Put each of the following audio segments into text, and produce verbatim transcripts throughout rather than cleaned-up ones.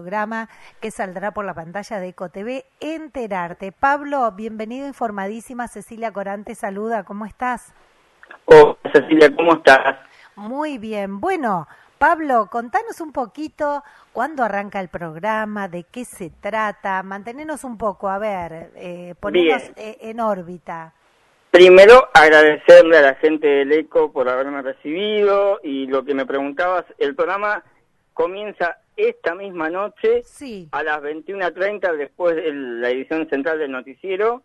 programa que saldrá por la pantalla de Eco T V, Enterarte. Pablo, bienvenido, informadísima. Cecilia Corán te saluda, ¿cómo estás? Hola Cecilia, ¿cómo estás? Muy bien. Bueno, Pablo, contanos un poquito cuándo arranca el programa, de qué se trata, mantenernos un poco, a ver, eh, ponernos eh, en órbita. Primero, agradecerle a la gente del ECO por haberme recibido, y lo que me preguntabas, el programa comienza esta misma noche, sí, a las veintiuna treinta, después de la edición central del noticiero.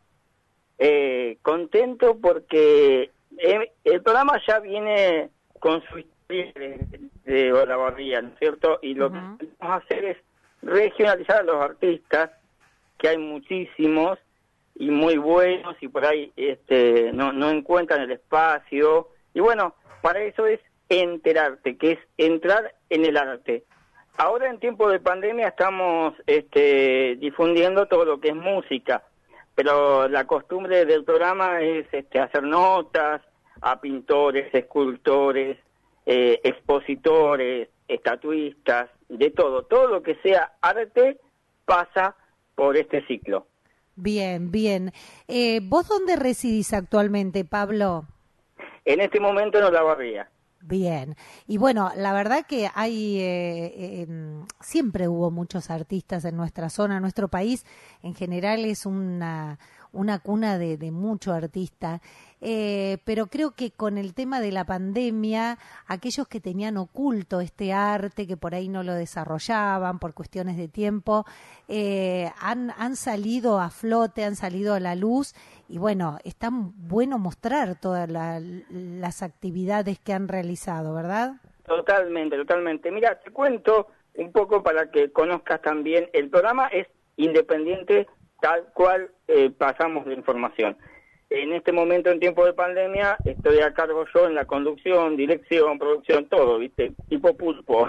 Eh, contento porque eh, el programa ya viene con su historia de, de Olavarría, ¿no es cierto? Y lo uh-huh. que vamos a hacer es regionalizar a los artistas, que hay muchísimos y muy buenos, y por ahí este no no encuentran el espacio, y bueno, para eso es enterarte, que es entrar en el arte. Ahora en tiempo de pandemia estamos este difundiendo todo lo que es música, pero la costumbre del programa es este hacer notas a pintores, escultores, eh, expositores, estatuistas, de todo, todo lo que sea arte pasa por este ciclo. Bien, bien. Eh, ¿Vos dónde residís actualmente, Pablo? En este momento en Olavarría. Bien. Y bueno, la verdad que hay, eh, eh, siempre hubo muchos artistas en nuestra zona, en nuestro país. En general es una, una cuna de, de mucho artista. Eh, pero creo que con el tema de la pandemia, aquellos que tenían oculto este arte, que por ahí no lo desarrollaban por cuestiones de tiempo, eh, han, han salido a flote, han salido a la luz, y bueno, es tan bueno mostrar todas la, las actividades que han realizado, ¿verdad? Totalmente, totalmente. Mira, te cuento un poco para que conozcas también. El programa es independiente, tal cual eh, pasamos la información. En este momento, en tiempo de pandemia, estoy a cargo yo en la conducción, dirección, producción, todo, ¿viste? Tipo pulpo.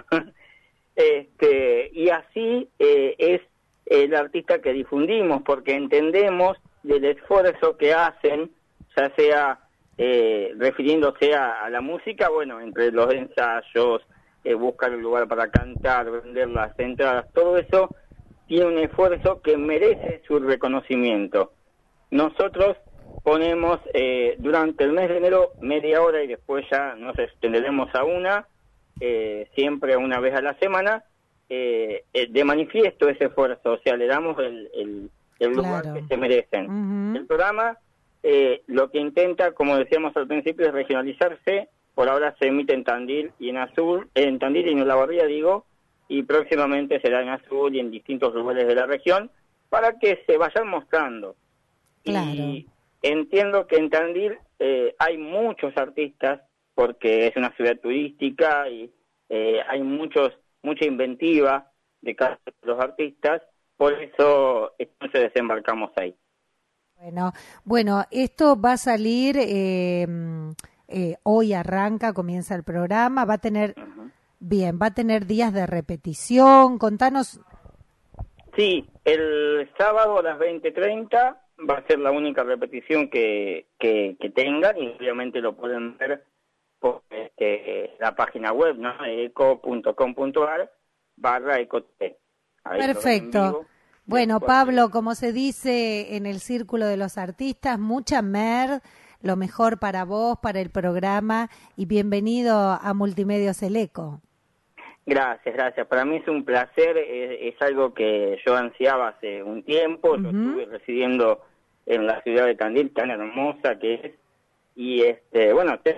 este Y así eh, es el artista que difundimos, porque entendemos del esfuerzo que hacen, ya sea eh, refiriéndose a, a la música, bueno, entre los ensayos, eh, buscar un lugar para cantar, vender las entradas, todo eso tiene un esfuerzo que merece su reconocimiento. Nosotros ponemos eh, durante el mes de enero media hora, y después ya nos extenderemos a una, eh, siempre una vez a la semana, eh, eh, de manifiesto ese esfuerzo, o sea, le damos el, el, el lugar claro. que se merecen. Uh-huh. El programa eh, lo que intenta, como decíamos al principio, es regionalizarse. Por ahora se emite en Tandil y en Azul, en Tandil y en Olavarría, digo, y próximamente será en Azul y en distintos lugares de la región, para que se vayan mostrando. Claro. Y entiendo que en Tandil eh, hay muchos artistas, porque es una ciudad turística y eh, hay muchos mucha inventiva de cada uno de los artistas, por eso entonces desembarcamos ahí. Bueno, bueno, esto va a salir, eh, eh, hoy arranca, comienza el programa, va a tener, uh-huh. bien, va a tener días de repetición, contanos. Sí, el sábado a las veinte treinta va a ser la única repetición que, que, que tengan, y obviamente lo pueden ver por este, la página web, ¿no? eco punto com punto ar barra ecot. Perfecto. Bueno, Pablo, como se dice en el círculo de los artistas, mucha mer, lo mejor para vos, para el programa, y bienvenido a Multimedios El Eco. Gracias, gracias. Para mí es un placer, es, es algo que yo ansiaba hace un tiempo. Uh-huh. Yo estuve residiendo en la ciudad de Tandil, tan hermosa que es, y este, bueno, te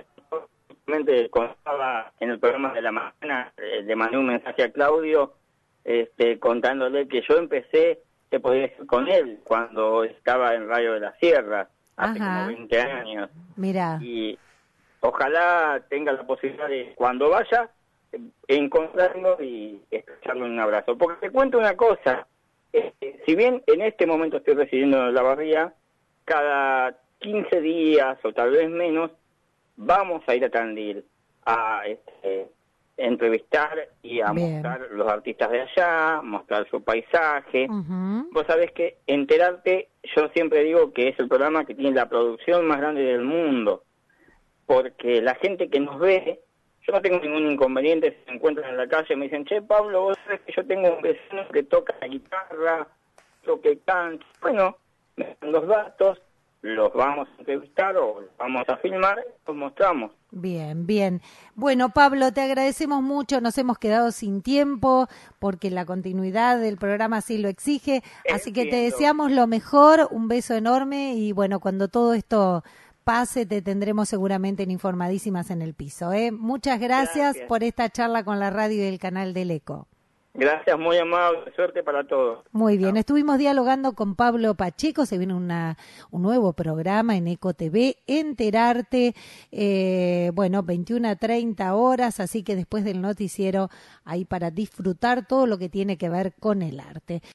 contaba en el programa de la mañana, eh, le mandé un mensaje a Claudio, este, contándole que yo empecé, te podría decir, con él cuando estaba en Radio de la Sierra, hace Ajá. como veinte años. Mira. Y ojalá tenga la posibilidad de, cuando vaya, encontrarlo y estrecharle un abrazo. Porque te cuento una cosa, eh, si bien en este momento estoy residiendo en Olavarría, cada quince días o tal vez menos, vamos a ir a Tandil a este, entrevistar y a Bien. mostrar los artistas de allá, mostrar su paisaje. Uh-huh. Vos sabés que Enterarte, yo siempre digo que es el programa que tiene la producción más grande del mundo, porque la gente que nos ve, yo no tengo ningún inconveniente si se encuentran en la calle y me dicen, che, Pablo, vos sabés que yo tengo un vecino que toca la guitarra, lo que canta. Bueno, me dan los datos, los vamos a entrevistar o los vamos a filmar, los mostramos. Bien, bien. Bueno, Pablo, te agradecemos mucho. Nos hemos quedado sin tiempo porque la continuidad del programa así lo exige. Así que te deseamos lo mejor, un beso enorme y bueno, cuando todo esto pase te tendremos seguramente en Informadísimas en el Piso. ¿eh? Muchas gracias, gracias por esta charla con la radio y el canal del Eco. Gracias, muy amable, suerte para todos. Muy bien, estuvimos dialogando con Pablo Pacheco, se viene una, un nuevo programa en Eco T V, Enterarte, eh, bueno, veintiuna a treinta horas, así que después del noticiero, ahí para disfrutar todo lo que tiene que ver con el arte.